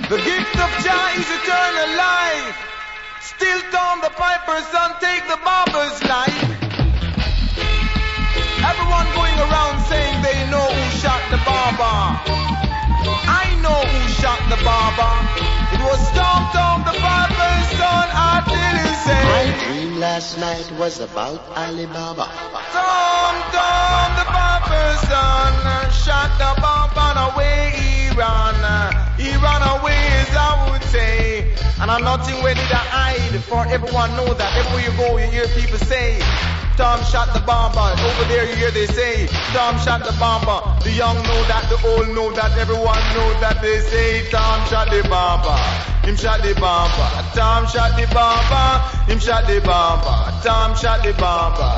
The gift of Jah is eternal life. Still Tom the piper's son take the barber's life. Everyone going around saying they know who shot the barber. I know who shot the barber. It was Tom the piper's son. I didn't say. My dream last night was about Alibaba. Tom the piper's son shot the barber and away he ran. He ran away as I would say. And I'm nothing ready to hide, for everyone know that everywhere you go you hear people say Tom shot the bomber. Over there you hear they say Tom shot the bomber. The young know that, the old know that, everyone know that they say Tom shot the bomber. Him shot the bomber. Tom shot the bomber. Him shot the bomber. Tom shot the bomber.